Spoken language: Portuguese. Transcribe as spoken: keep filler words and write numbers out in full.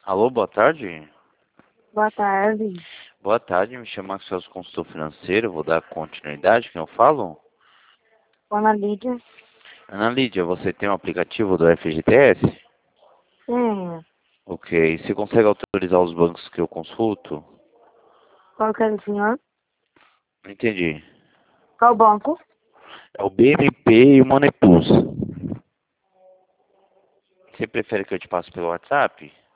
Alô, boa tarde. Boa tarde. Boa tarde, me chamo Axel, consultor financeiro, vou dar continuidade, quem eu falo? Ana Lídia. Ana Lídia, você tem um aplicativo do F G T S? Sim. Ok, você consegue autorizar os bancos que eu consulto? Qual que é o senhor? Não entendi. Qual banco? É o B M P e o Money Plus. Você prefere que eu te passe pelo WhatsApp?